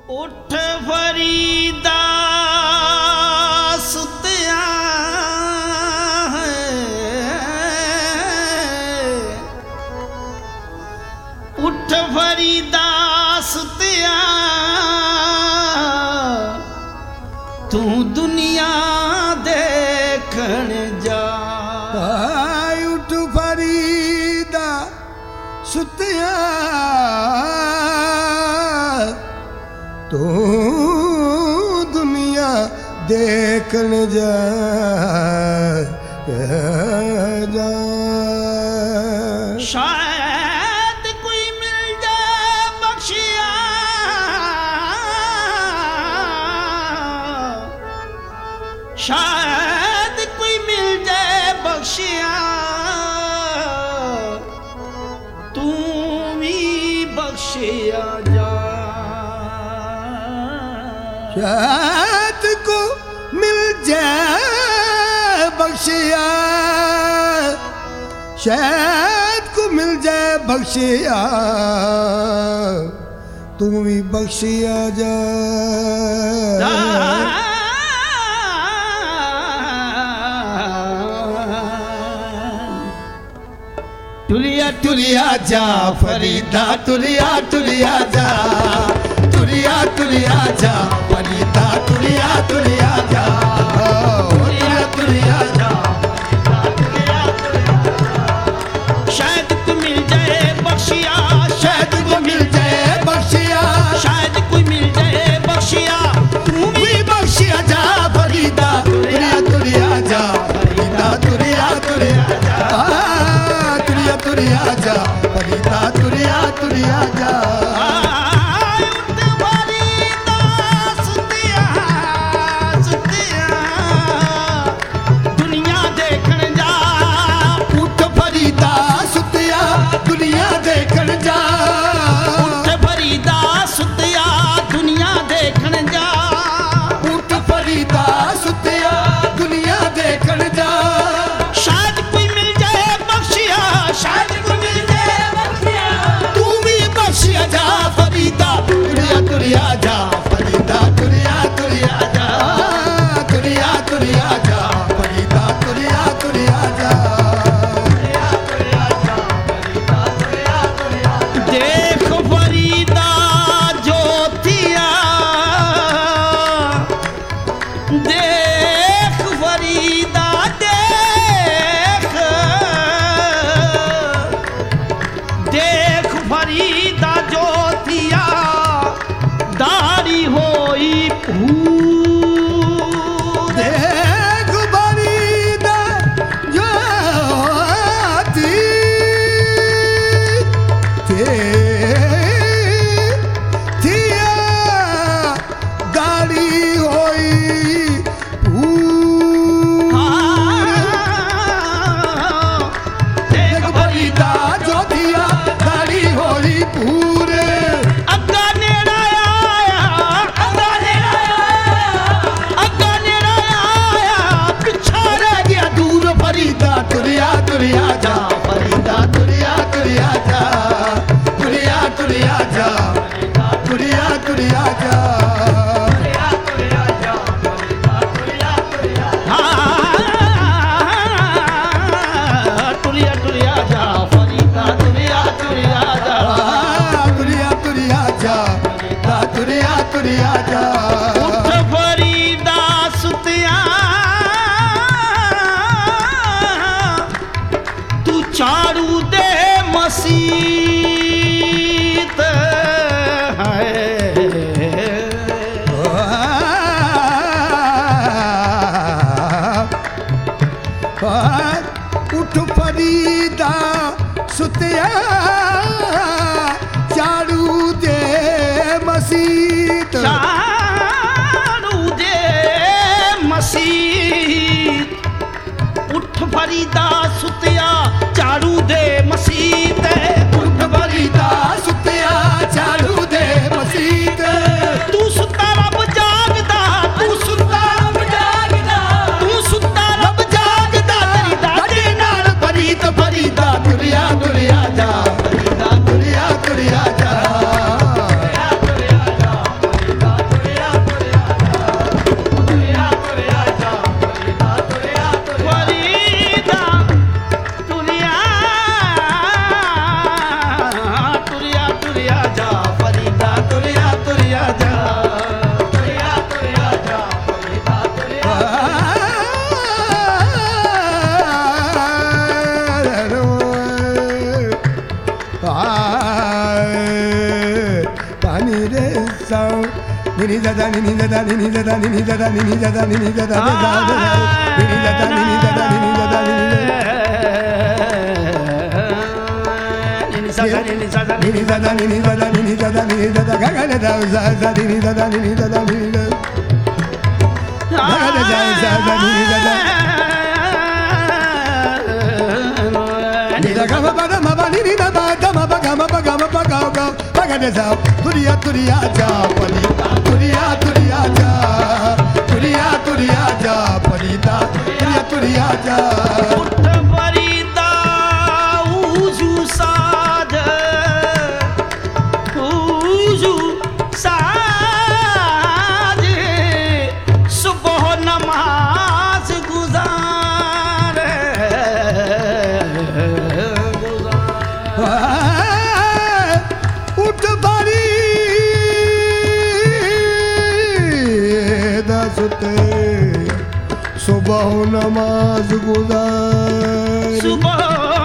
उठ फरीदा सुतिया है, उठ फरीदा सुतिया तू दुनिया देखण जा। उठ फरीदा सुतिया तू दुनिया देखण जा। शायद कोई मिल जाए बख्शिया, शायद कोई मिल जाए बख्शिया तू भी बख्शिया जा। शायद को मिल जाए बख्शिया, शायद को मिल जाए बख्शिया तू भी बख्शिया जा। टुलिया टुलिया जा फरीदा टुलिया टुलिया जा, टुलिया टुलिया जा फरीदा टुलिया टुलिया जा। टुलिया टुलिया जा शायद को मिल जाए बख्शिया, शायद को मिल जाए बख्शिया, शायद कोई मिल जाए बख्शिया तू भी बख्शिया जा फरीदा टुलिया टुलिया जा फरीदा टुलिया टुलिया जा। टुलिया टुलिया जा फरीदा टुलिया टुलिया जा। उठ फरीदा सुतिया सुतिया दुनिया देखण जा। उठ फरीदा सुतिया दुनिया देखण जा। उठ फरीदा सुतिया दुनिया देखण जा। उठ फरीदा सुतिया दुनिया देखण जा। शायद कोई मिल जाए बख्शिया, शायद कोई मिल जाए बख्शिया तू भी बख्शिया जा फरीदा टुलिया टुलिया जा फरीदा टुलिया टुलिया जा। टुलिया टुलिया जा फरीदा टुलिया टुलिया जा। देख फरीदा ज्योतिया, देख फरीदा देख, देख फरीदा ज्योतिया दाढ़ी होई भूत। देख फरीदा ज्योति थिया दाढ़ी होई देख फरीदा ज्योतिया दाढ़ी होई पूरे। अग्गा नेड़ा आया, अग्गा नेड़ा आया, अग्गा नेड़ा आया पिछा रह गया दूर। फरीदा टुलिया टुलिया जा फरीदा टुलिया टुलिया जा। टुलिया टुलिया जा टुलिया टुलिया जा। हाँ, टुलिया टुलिया जा फरीदा टुलिया टुलिया जा। टुलिया टुलिया जा टुलिया टुलिया जा। उठ फरीदा सुतिया तू चारू दे मसीत है। उठ फरीदा सुतिया चारू दे मसीत। चारू दे मसीत उठ फरीदा सुतिया चारू दे मसीत। उठ फरीदा सुतिया चारू दे मसीत। तू सुता रब जागदा, तू सुता रब जागदा, तू सुता रब जागदा तेरी दादी नाल फरीद फरीदा टुलिया टुलिया जा फरीदा टुलिया टुलिया जा। सा निनी दा दा निनी दा दा निनी दा दा निनी दा दा निनी दा दा निनी दा दा निनी दा दा निनी दा दा निनी दा दा निनी दा दा निनी दा दा निनी दा दा निनी दा दा निनी दा दा गा गा दा दा दा निनी दा दा निनी दा दा निनी दा गा गा दा दा दा निनी दा दा निनी दा गा ba da ma ba niनी da ba da ma ba ga ma ba ga ma ba ga ga ba ga da sa turiya turiya ja palita turiya turiya ja turiya turiya ja palita turiya turiya ja सुबह नमाज गुजार सुबह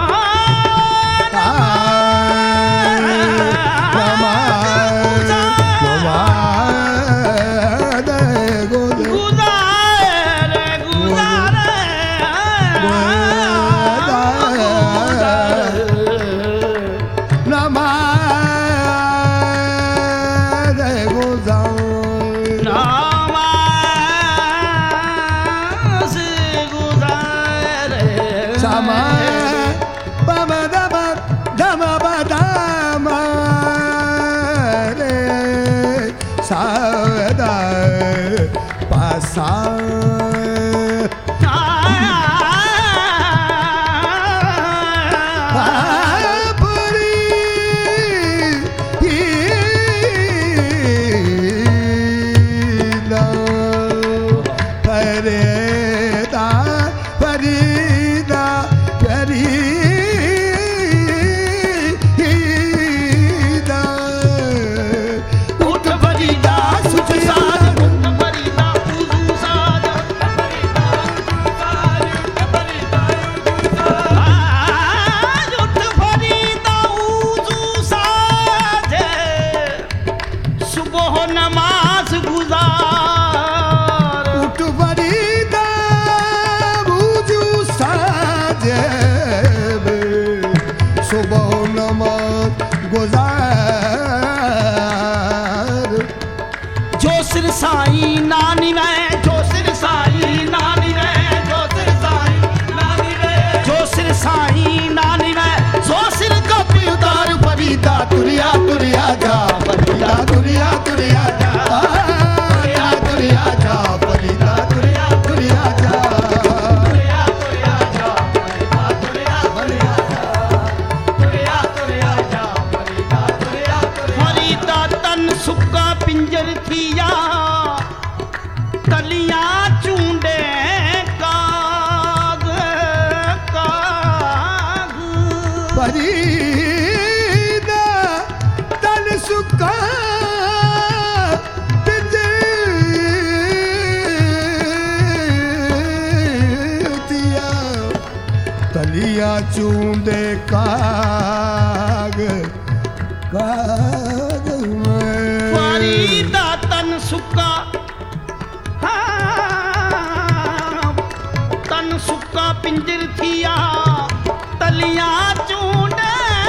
चूंदे काग काग में फरीदा तन सुक्का तन सुक्का पिंजर थिया तलियां चूंदे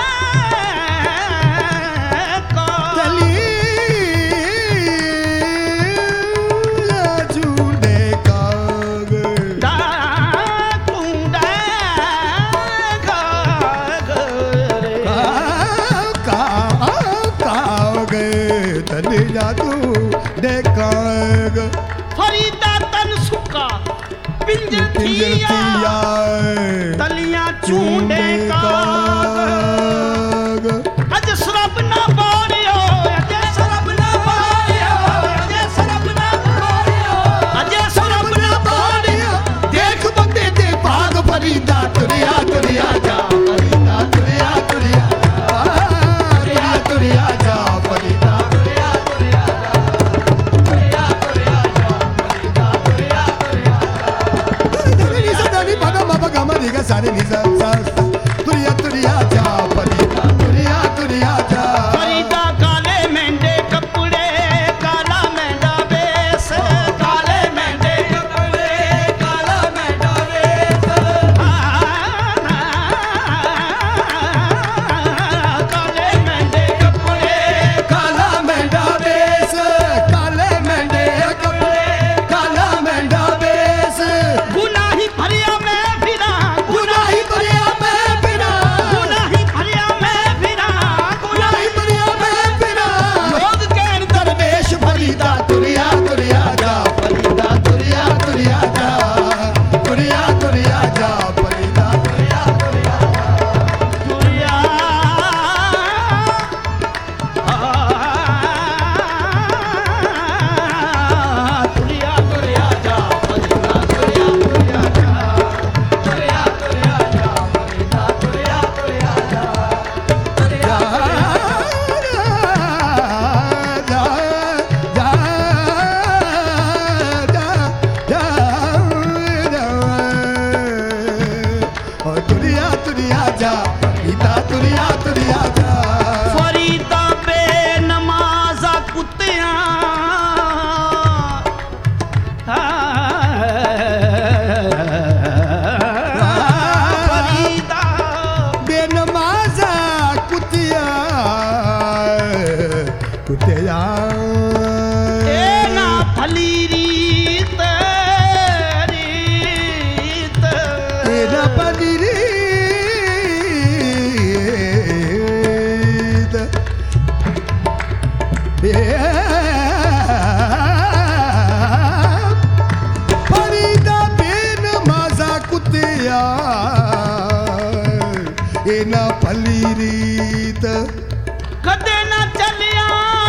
फरीदा तन सुक्का पिंजर थिया तलियां चूंडे काग अज सरब ना बोलियो अज सरब ना बोलियो अज सरब ना बोलियो अज सरब ना बोलियो देख बंदे दे भाग फरीदा तुरिया तुरिया जा फरीदा तुरिया तुरिया तुरिया तुरिया जा फरीदा सारे निजा तुरिया तुरिया जा फरीदा तुरिया तुरिया जा फरीदा काले मेंढे कपड़े ना फली रीत कदे ना चलिया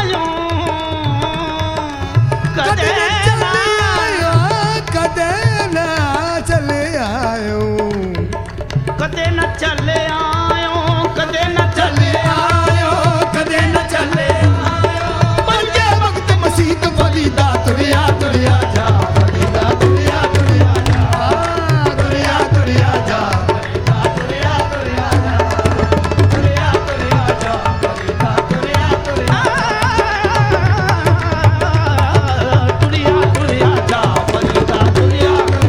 कदे ना कदे ना चले आयो कदे न चले आयो कदे न चले आयो कदे न चले आयो पंजे वक्त मसीत फरीदा तुरिया तुरिया जा फरीदा तुरिया तुरिया जा तुरिया तुरिया जा फरीदा तुरिया तुरिया जा तुरिया तुरिया जा फरीदा तुरिया तुरिया तुरिया तुरिया जा फरीदा तुरिया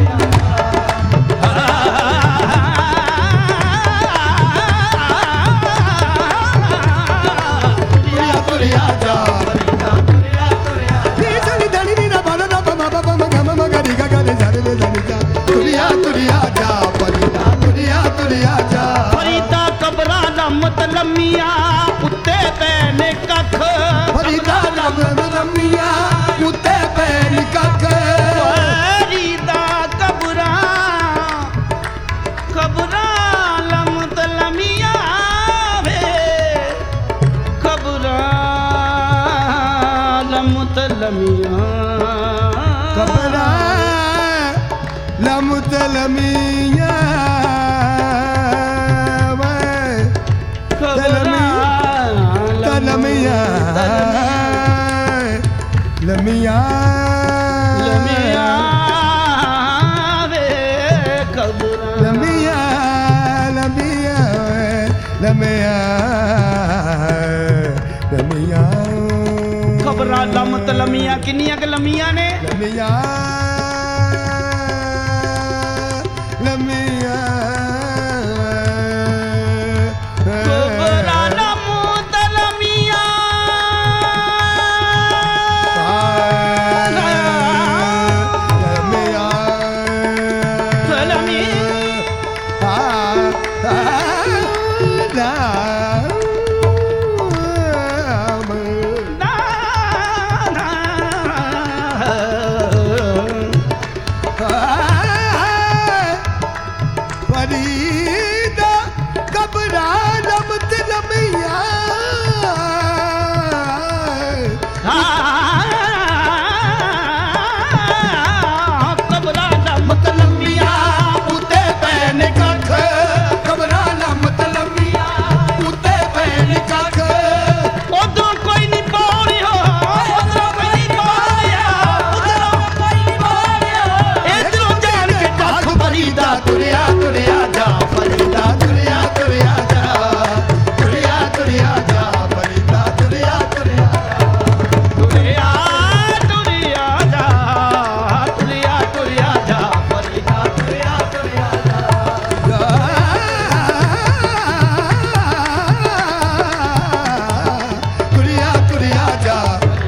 तुरिया जा फरीदा तुरिया तुरिया नी चली धनी नी ना बाला ना बमा बमा गम मगरी गा गा रे झरे रे झरे जा तुरिया तुरिया जा फरीदा तुरिया तुरिया जा फरीदा कबरा लमत लमिया उत्ते पैने कख फरीदा लमिया उत्ते पैन कख फरीदा कबरा कबरा लमत लमिया वे कबरा लमत लमिया कबरा लमुतलमिया तलमिया लमिया लमिया वे कबरा लमिया लमिया लमिया लमिया कबरा लमत लमिया किन्नियां क लमिया ने लमिया लमिया कबरा लमत लमिया फरीदा कबरा लमत लमिया कबरा लमत लमिया उते पैन कख कबरा लमत लमिया उते पैन कख उधरों कोई नहीं पौड़ियो उधरों कोई नहीं पौड़ियो उधरों कोई नहीं पौड़ियो इधरों जान के कख फरीदा तुरिया तुरिया जा फरीदा तुरिया तुरिया जा तुरिया तुरिया जा फरीदा तुरिया तुरिया तुरिया तुरिया जा तुरिया तुरिया जा फरीदा तुरिया तुरिया जा तुरिया तुरिया जा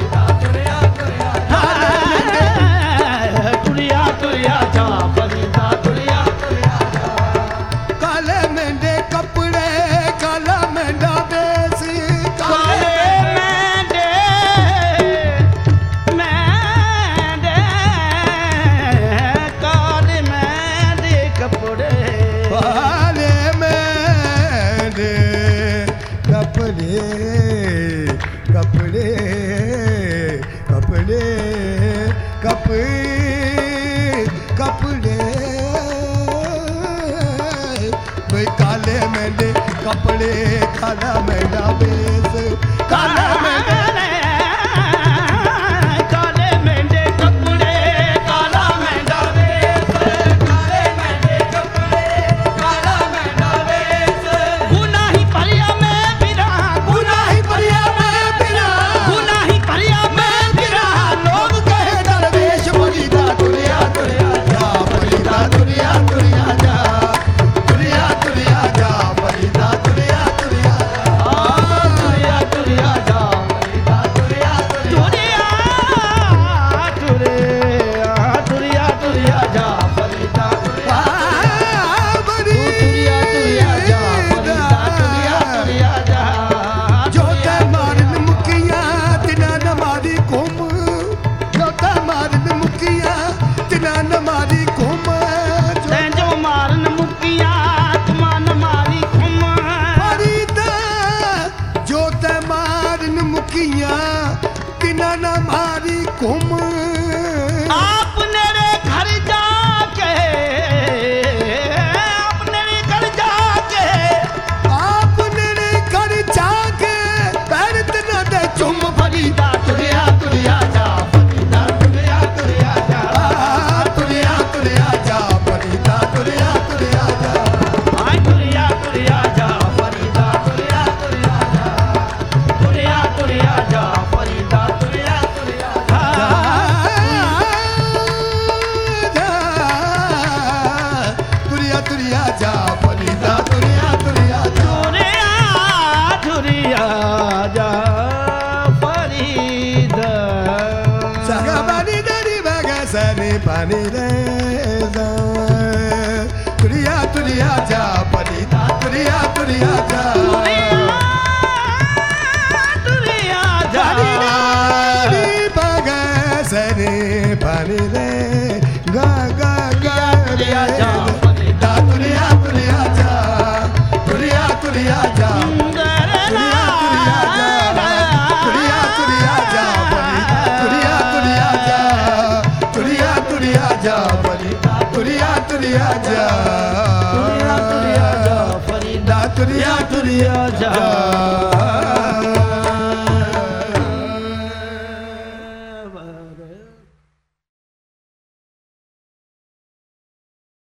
तुरिया तुरिया जा फरीदा तुरिया तुरिया काले मेंढे कपड़े काला मेंढा बेसी काले मेंढे मेंढे काले मेंढे कपड़े काले मेंढे कपड़े कपड़े कपड़े कपड़े कपड़े भाई काले मेंढे कपड़े काला मेंढा बेस काला मेंढे काले मेंढे कपड़े काला मेंढा वेश काले मेंढे कपड़े काला मेंढा वेश गुनाही परिया में बिरा गुनाही परिया में बिना गुनाही परिया में बिरा लोग कहे दरवेश फरीदा तुरिया तुरिया जा फरीदा तुरिया तुरिया जा तुरिया तुरिया जा फरीदा तुरिया तुरिया जा तुरिया तुरिया जा हमारी कुम आपने रे घर जाके आपने रे घर जाके आपने रे घर जाके पैरत न दे चुम फरीदा तुरिया तुरिया जा फरीदा तुरिया तुरिया जा तुरिया तुरिया जा फरीदा तुरिया तुरिया जा हाय तुरिया तुरिया जा फरीदा तुरिया तुरिया जा तुरिया तुरिया जा फरीदा तुरिया तुरिया जा तुरिया तुरिया जा फरीदा तुरिया तुरिया जा तुरिया जा फरीदा सगा पानी दरी बगा सनी पानी रे तुरिया तुरिया जा फरीदा तुरिया तुरिया जा तुरिया जा दरी बगा सनी पानी रे गा गा गा तुरिया जा फरीदा तुरिया तुरिया जा तुरिया तुरिया जा तुरिया तुरिया जा तुरिया तुरिया जा तुरिया तुरिया जा फरीदा तुरिया तुरिया जा तुरिया तुरिया जा फरीदा तुरिया तुरिया जा